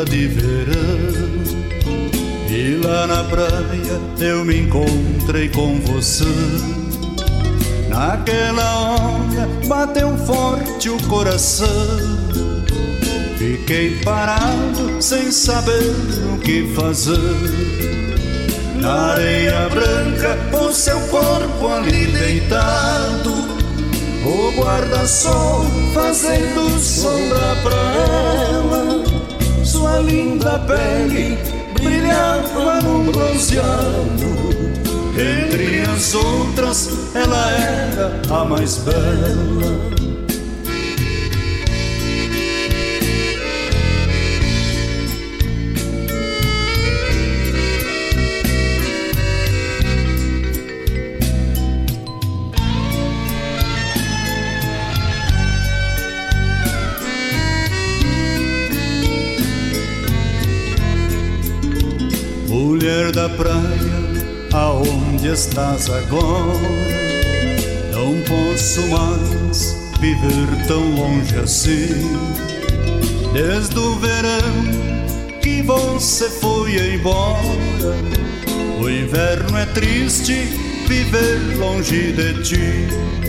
onda de verão. E lá na praia eu me encontrei com você. Naquela hora bateu forte o coração. Fiquei parado sem saber o que fazer. Na areia branca o seu corpo ali deitado, o guarda-sol fazendo sombra pra ela. Sua linda pele brilhava num bronzeado. Entre as outras ela era a mais bela. Mulher da praia, aonde estás agora? Não posso mais viver tão longe assim. Desde o verão que você foi embora, o inverno é triste viver longe de ti.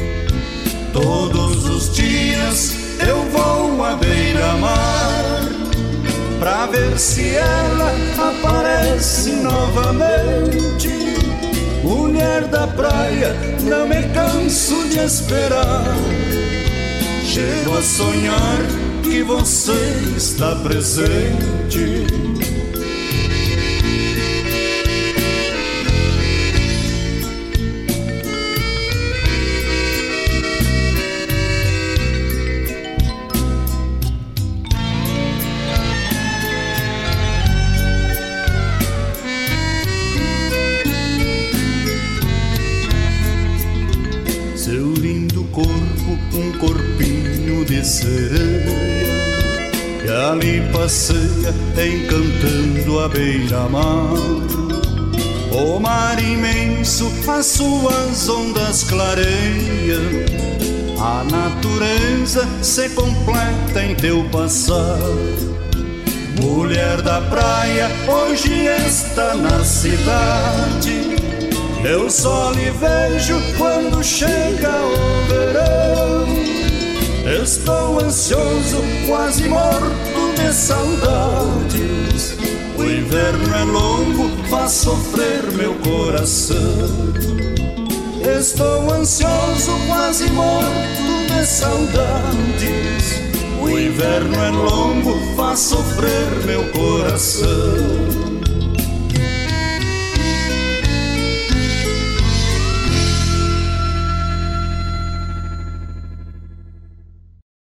Todos os dias eu vou à beira-mar pra ver se ela aparece novamente. Mulher da praia, não me canso de esperar. Chego a sonhar que você está presente. Seu lindo corpo, um corpinho de sereia, que ali passeia encantando a beira-mar. O mar imenso, as suas ondas clareiam. A natureza se completa em teu passar. Mulher da praia, hoje está na cidade. Eu só lhe vejo quando chega o verão. Estou ansioso, quase morto de saudades. O inverno é longo, faz sofrer meu coração. Estou ansioso, quase morto de saudades. O inverno é longo, faz sofrer meu coração.